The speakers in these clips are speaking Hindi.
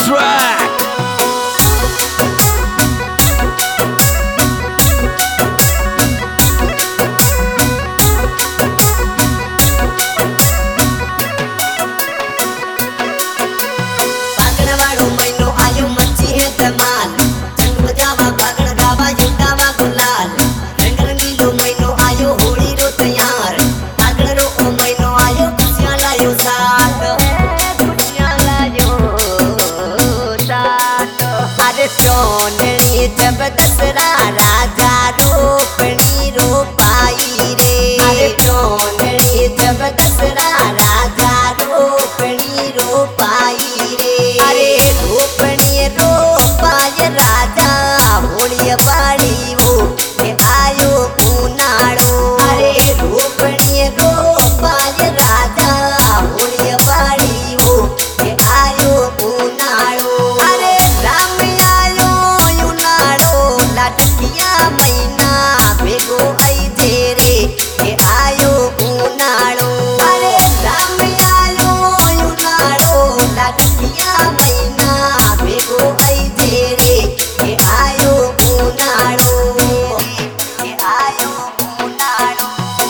track. जब दसरा राजा रोपणी रोपाई रे, अरे चोनड़ी जब दसरा राजा रोपणी रोपाई रे, अरे रोपणी रोपाय राजा होळी बाड़ी वो आयो उनाळो, अरे रोपणी रोपाय राजा होळी बाड़ी वो आयो उनाळो, अरे राम लाटकिया महीना भेगो आई जेरे के आयो उनाळो, अरे राम आयो उनाळो लाटकिया महीना भेगो आई जेरे के आयो उनाळो, के आयो उनाळो।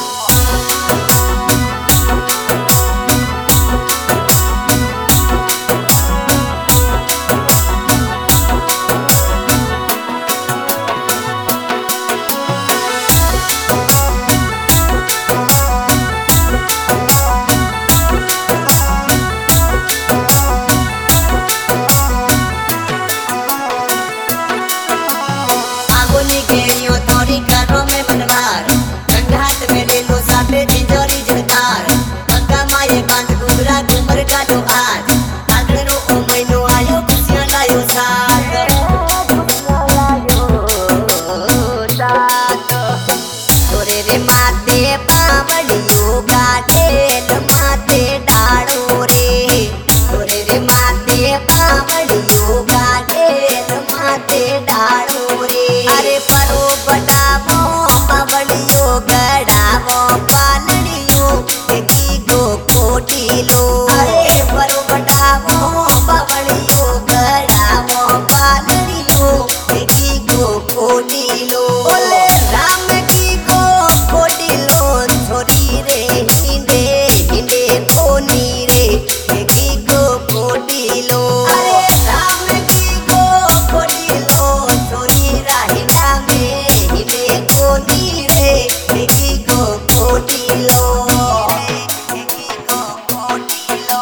अरे परो बटावो पवड़ियो गड़ावो पालड़ियो की गो कोटिलो, अरे परो बटावो पवड़ियो गड़ावो पालड़ियो की गो कोटिलो, बोले राम की गो कोटिलो छोरी रे हिंदे हिंदे कोनी रे की गो कोटिलो, अरे राम की गो कोटिलो छोरी राहिना में हिंदे कोनी रे की गो कोटिलो, की गो कोटिलो।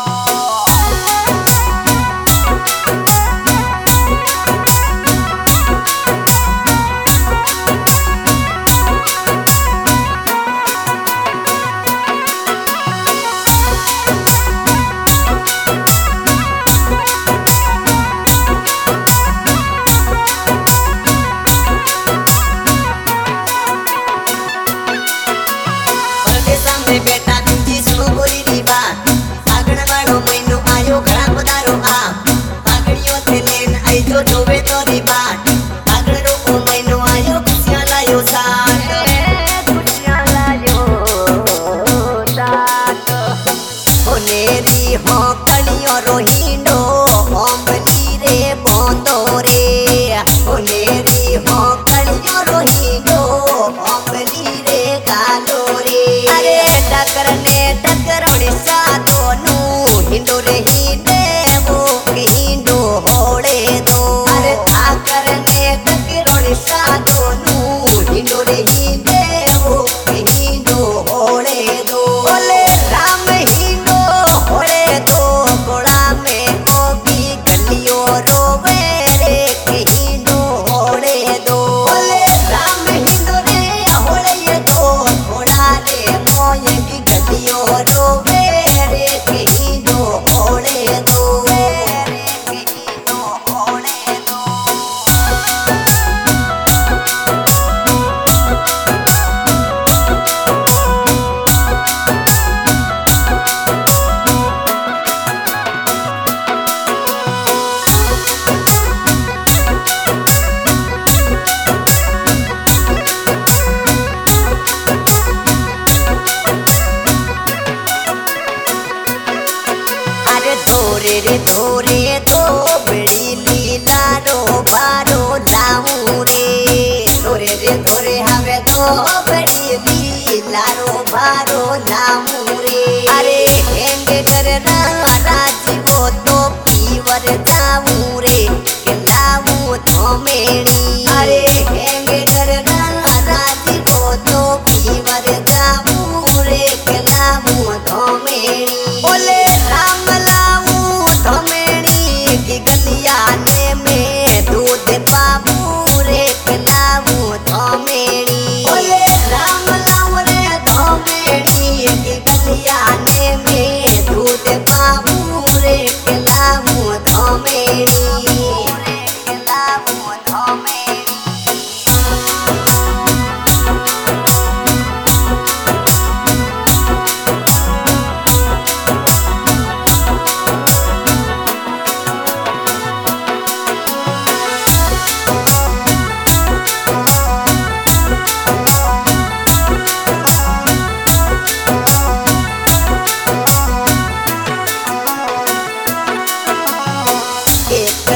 बेटा तुझी सुनो गोरी री बात, फागण वाळो महीनो आयो घरा पधारो आप, फागणियो थे लेन आई जो जोवे तोरी बाट, फागण रो ओ महीनो आयो खुशियां लायो साथ, खुशियां लायो साथ, होनेरी हो कलियो रोहिंडो ओमली रे बोंदो रे, होनेरी हो कलियो रोहिंडो ओमली रे गालो रे, अरे टकरने टकरोड़ी सा दोनों हिंदो रे हिंदे वो हिंदो होड़े दो, अरे टकरने टकरोड़ी सा दोनों हिंदो रे हिंदे वो हिंदो होड़े दो, बोले राम हिंदो होड़े दो गोड़ा में ओगी गलियों रोवे रे हिंदो होड़े दो, बोले राम हिंदो रे होड़े दो गोड़ा रे मोये की गलियों रोवे रे हिंदो होड़े दो, हिंदो होड़े दो।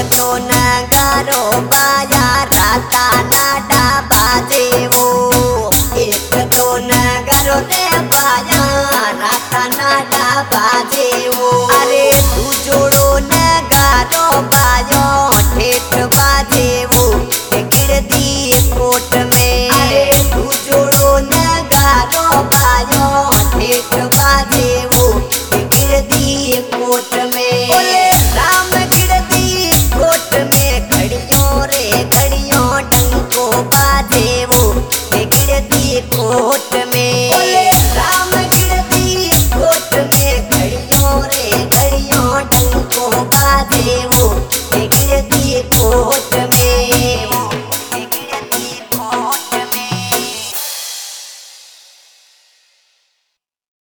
तो नगारो बाया राता ना डाबा जेवो एक तो नगारो दे बाया राता ना डाबा जेवो अरे तू जोड़ो नगारो बायो ठेठ बाजेवो गिरदी कोट में अरे तू जोड़ो नगारो बायो ठेठ बाजेवो गिरदी कोट में बोले राम गिरदी कोट में घड़ियों रे घड़ियों डंको बाजेवो गिरदी कोट में बोले राम गिरदी कोट में घड़ियों रे घड़ियों डंको बाजेवो